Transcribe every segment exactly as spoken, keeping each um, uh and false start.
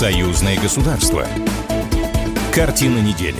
Союзное государство. Картина недели.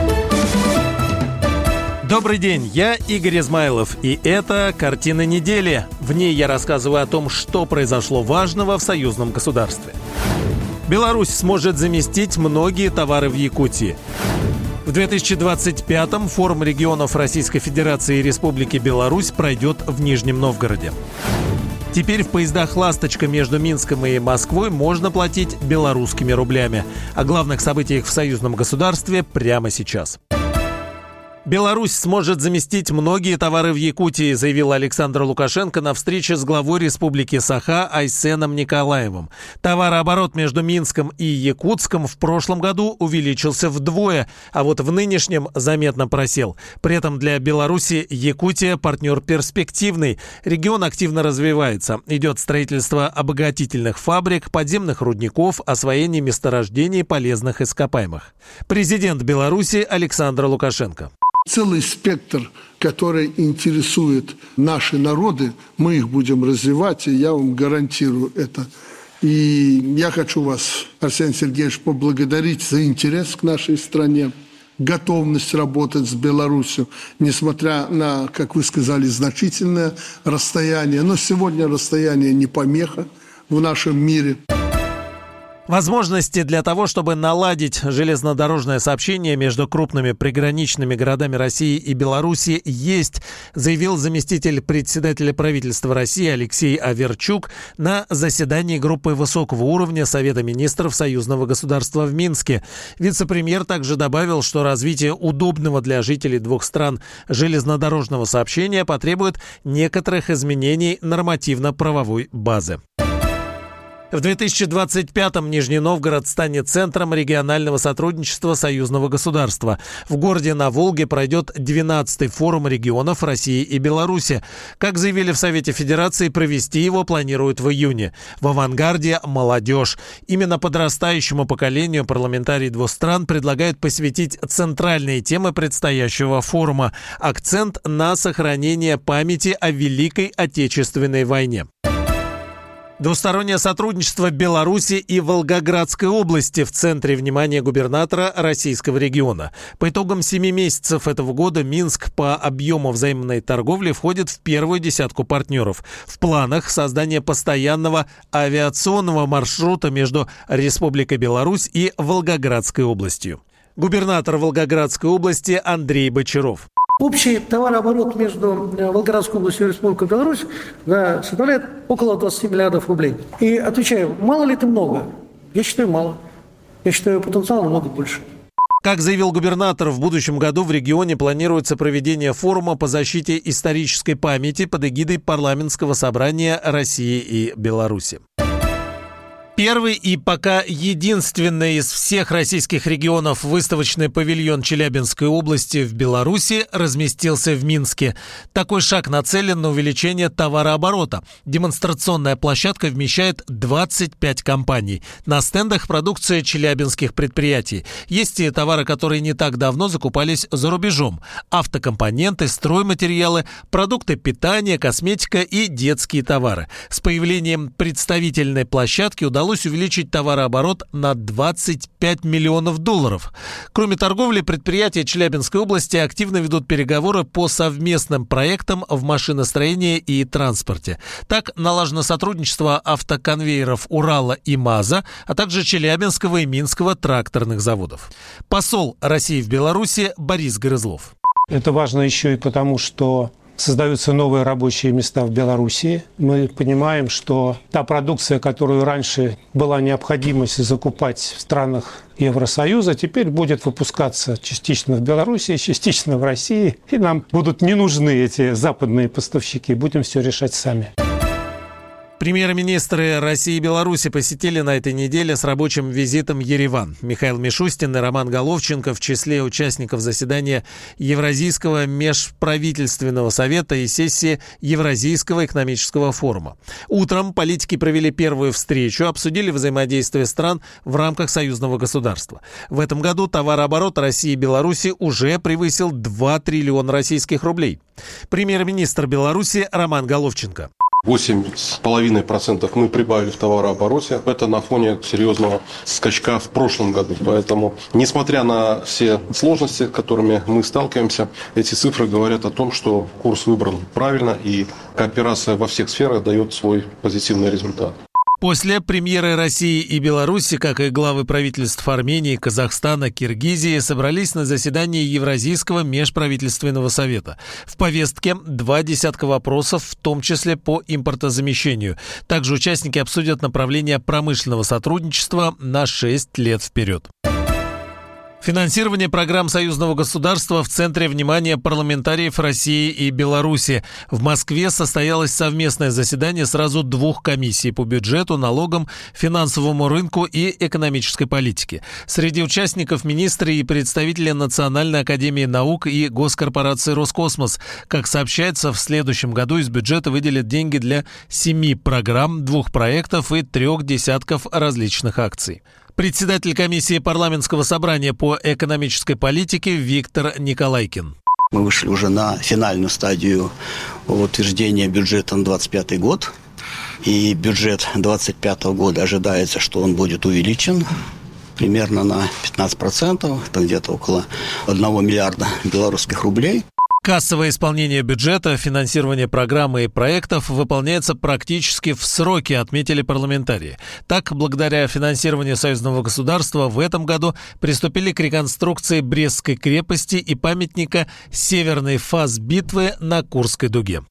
Добрый день, я Игорь Измайлов, и это «Картина недели». В ней я рассказываю о том, что произошло важного в союзном государстве. Беларусь сможет заместить многие товары в Якутии. В две тысячи двадцать пятом форум регионов Российской Федерации и Республики Беларусь пройдет в Нижнем Новгороде. Теперь в поездах «Ласточка» между Минском и Москвой можно платить белорусскими рублями. О главных событиях в союзном государстве прямо сейчас. Беларусь сможет заместить многие товары в Якутии, заявил Александр Лукашенко на встрече с главой Республики Саха Айсеном Николаевым. Товарооборот между Минском и Якутском в прошлом году увеличился вдвое, а вот в нынешнем заметно просел. При этом для Беларуси Якутия партнер перспективный. Регион активно развивается. Идет строительство обогатительных фабрик, подземных рудников, освоение месторождений полезных ископаемых. Президент Беларуси Александр Лукашенко. Целый спектр, который интересует наши народы, мы их будем развивать, и я вам гарантирую это. И я хочу вас, Арсений Сергеевич, поблагодарить за интерес к нашей стране, готовность работать с Беларусью, несмотря на, как вы сказали, значительное расстояние. Но сегодня расстояние не помеха в нашем мире. Возможности для того, чтобы наладить железнодорожное сообщение между крупными приграничными городами России и Беларуси, есть, заявил заместитель председателя правительства России Алексей Аверчук на заседании группы высокого уровня Совета министров союзного государства в Минске. Вице-премьер также добавил, что развитие удобного для жителей двух стран железнодорожного сообщения потребует некоторых изменений нормативно-правовой базы. В две тысячи двадцать пятом Нижний Новгород станет центром регионального сотрудничества союзного государства. В городе на Волге пройдет двенадцатый форум регионов России и Беларуси. Как заявили в Совете Федерации, провести его планируют в июне. В авангарде молодежь. Именно подрастающему поколению парламентарии двух стран предлагают посвятить центральные темы предстоящего форума. Акцент на сохранение памяти о Великой Отечественной войне. Двустороннее сотрудничество Беларуси и Волгоградской области в центре внимания губернатора российского региона. По итогам семи месяцев этого года Минск по объему взаимной торговли входит в первую десятку партнеров. В планах создание постоянного авиационного маршрута между Республикой Беларусь и Волгоградской областью. Губернатор Волгоградской области Андрей Бочаров. Общий товарооборот между Волгоградской областью и Республикой Беларусь да, составляет около двадцати миллиардов рублей. И отвечаю, мало ли это много? Я считаю, мало. Я считаю, потенциал намного больше. Как заявил губернатор, в будущем году в регионе планируется проведение форума по защите исторической памяти под эгидой парламентского собрания России и Беларуси. Первый и пока единственный из всех российских регионов выставочный павильон Челябинской области в Беларуси разместился в Минске. Такой шаг нацелен на увеличение товарооборота. Демонстрационная площадка вмещает двадцать пять компаний. На стендах продукция челябинских предприятий. Есть и товары, которые не так давно закупались за рубежом. Автокомпоненты, стройматериалы, продукты питания, косметика и детские товары. С появлением представительной площадки удалось увеличить товарооборот на двадцать пять миллионов долларов. Кроме торговли, предприятия Челябинской области активно ведут переговоры по совместным проектам в машиностроении и транспорте. Так налажено сотрудничество автоконвейеров Урала и МАЗа, а также Челябинского и Минского тракторных заводов. Посол России в Беларуси Борис Грызлов. Это важно еще и потому, что создаются новые рабочие места в Беларуси. Мы понимаем, что та продукция, которую раньше была необходимость закупать в странах Евросоюза, теперь будет выпускаться частично в Беларуси, частично в России. И нам будут не нужны эти западные поставщики. Будем все решать сами. Премьер-министры России и Беларуси посетили на этой неделе с рабочим визитом Ереван. Михаил Мишустин и Роман Головченко в числе участников заседания Евразийского межправительственного совета и сессии Евразийского экономического форума. Утром политики провели первую встречу, обсудили взаимодействие стран в рамках союзного государства. В этом году товарооборот России и Беларуси уже превысил два триллиона российских рублей. Премьер-министр Беларуси Роман Головченко. восемь с половиной процентов мы прибавили в товарообороте. Это на фоне серьезного скачка в прошлом году. Поэтому, несмотря на все сложности, с которыми мы сталкиваемся, эти цифры говорят о том, что курс выбран правильно и кооперация во всех сферах дает свой позитивный результат. После премьеры России и Беларуси, как и главы правительств Армении, Казахстана, Киргизии, собрались на заседании Евразийского межправительственного совета. В повестке два десятка вопросов, в том числе по импортозамещению. Также участники обсудят направления промышленного сотрудничества на шесть лет вперед. Финансирование программ союзного государства в центре внимания парламентариев России и Беларуси. В Москве состоялось совместное заседание сразу двух комиссий по бюджету, налогам, финансовому рынку и экономической политике. Среди участников министры и представители Национальной академии наук и госкорпорации «Роскосмос». Как сообщается, в следующем году из бюджета выделят деньги для семи программ, двух проектов и трех десятков различных акций. Председатель комиссии парламентского собрания по экономической политике Виктор Николайкин. Мы вышли уже на финальную стадию утверждения бюджета на двадцать пятый год. И бюджет двадцать пятого года ожидается, что он будет увеличен примерно на пятнадцать процентов. Это где-то около одного миллиарда белорусских рублей. Кассовое исполнение бюджета, финансирование программы и проектов выполняется практически в сроки, отметили парламентарии. Так, благодаря финансированию союзного государства в этом году приступили к реконструкции Брестской крепости и памятника «Северный фас битвы» на Курской дуге.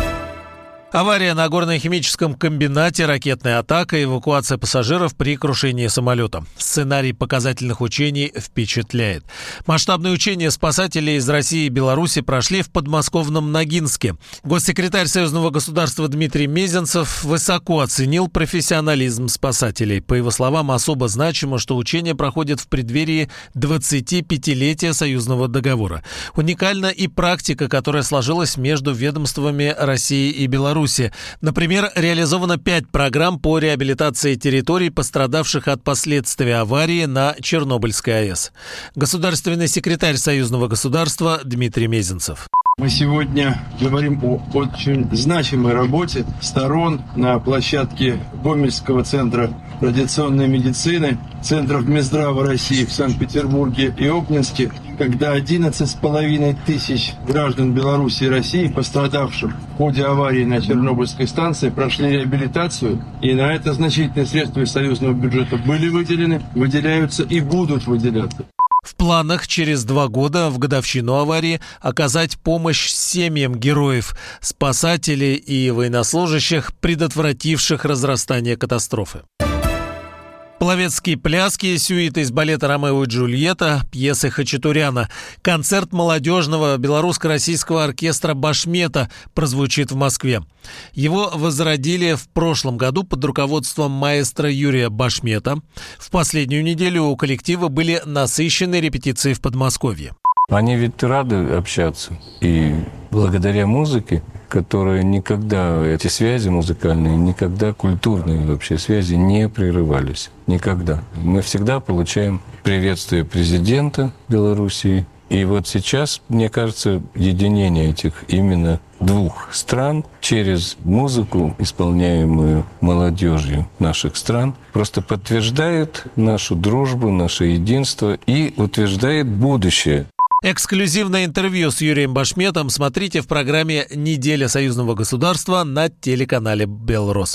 Авария на горно-химическом комбинате, ракетная атака, эвакуация пассажиров при крушении самолета. Сценарий показательных учений впечатляет. Масштабные учения спасателей из России и Беларуси прошли в подмосковном Ногинске. Госсекретарь союзного государства Дмитрий Мезенцев высоко оценил профессионализм спасателей. По его словам, особо значимо, что учения проходят в преддверии двадцатипятилетия союзного договора. Уникальна и практика, которая сложилась между ведомствами России и Беларуси. Например, реализовано пять программ по реабилитации территорий, пострадавших от последствий аварии на Чернобыльской АЭС. Государственный секретарь союзного государства Дмитрий Мезенцев. Мы сегодня говорим о очень значимой работе сторон на площадке Гомельского центра радиационной медицины, центров Минздрава России в Санкт-Петербурге и Обнинске, когда одиннадцать с половиной тысяч граждан Беларуси и России, пострадавших в ходе аварии на Чернобыльской станции, прошли реабилитацию, и на это значительные средства из союзного бюджета были выделены, выделяются и будут выделяться. В планах через два года, в годовщину аварии, оказать помощь семьям героев, спасателей и военнослужащих, предотвративших разрастание катастрофы. Половецкие пляски, сюиты из балета «Ромео и Джульетта», пьесы Хачатуряна. Концерт молодежного белорусско-российского оркестра «Башмета» прозвучит в Москве. Его возродили в прошлом году под руководством маэстро Юрия Башмета. В последнюю неделю у коллектива были насыщенные репетиции в Подмосковье. Они ведь рады общаться. И благодаря музыке, которые никогда, эти связи музыкальные, никогда культурные вообще связи не прерывались. Никогда. Мы всегда получаем приветствие президента Белоруссии. И вот сейчас, мне кажется, единение этих именно двух стран через музыку, исполняемую молодежью наших стран, просто подтверждает нашу дружбу, наше единство и утверждает будущее. Эксклюзивное интервью с Юрием Башметом смотрите в программе «Неделя союзного государства» на телеканале «Белрос».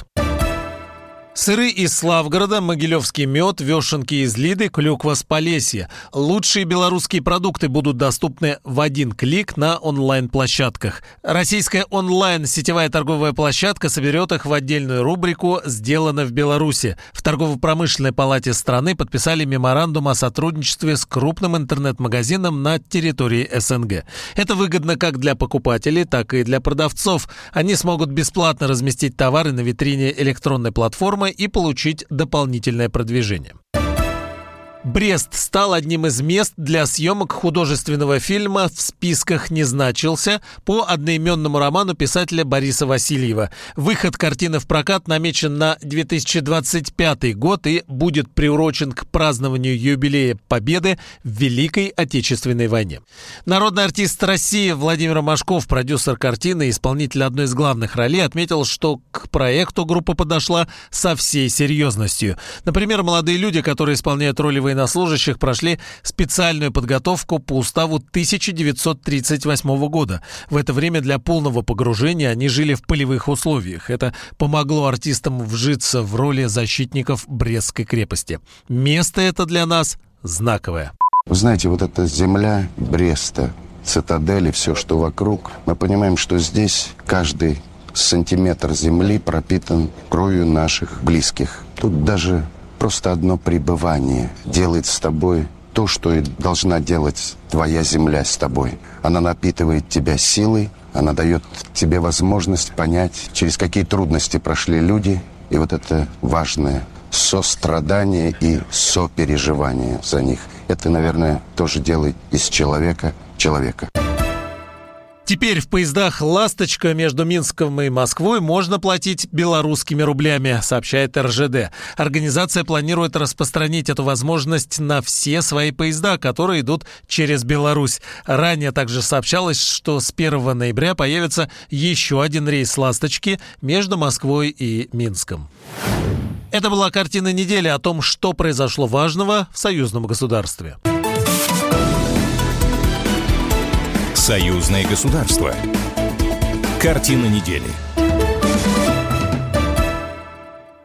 Сыры из Славгорода, могилевский мед, вешенки из Лиды, клюква с Полесья. Лучшие белорусские продукты будут доступны в один клик на онлайн-площадках. Российская онлайн-сетевая торговая площадка соберет их в отдельную рубрику «Сделано в Беларуси». В торгово-промышленной палате страны подписали меморандум о сотрудничестве с крупным интернет-магазином на территории СНГ. Это выгодно как для покупателей, так и для продавцов. Они смогут бесплатно разместить товары на витрине электронной платформы и получить дополнительное продвижение. Брест стал одним из мест для съемок художественного фильма «В списках не значился» по одноименному роману писателя Бориса Васильева. Выход картины в прокат намечен на две тысячи двадцать пятый год и будет приурочен к празднованию юбилея Победы в Великой Отечественной войне. Народный артист России Владимир Машков, продюсер картины и исполнитель одной из главных ролей, отметил, что к проекту группа подошла со всей серьезностью. Например, молодые люди, которые исполняют роли военнослужащих, военнослужащих, прошли специальную подготовку по уставу тысяча девятьсот тридцать восьмого года. В это время для полного погружения они жили в полевых условиях. Это помогло артистам вжиться в роли защитников Брестской крепости. Место это для нас знаковое. Вы знаете, вот эта земля Бреста, цитадель и все, что вокруг, мы понимаем, что здесь каждый сантиметр земли пропитан кровью наших близких. Тут даже просто одно пребывание делает с тобой то, что и должна делать твоя земля с тобой. Она напитывает тебя силой, она дает тебе возможность понять, через какие трудности прошли люди. И вот это важное сострадание и сопереживание за них. Это, наверное, тоже делает из человека человека. Теперь в поездах «Ласточка» между Минском и Москвой можно платить белорусскими рублями, сообщает эр жэ дэ. Организация планирует распространить эту возможность на все свои поезда, которые идут через Беларусь. Ранее также сообщалось, что с первого ноября появится еще один рейс «Ласточки» между Москвой и Минском. Это была картина недели о том, что произошло важного в союзном государстве. Союзное государство. Картина недели.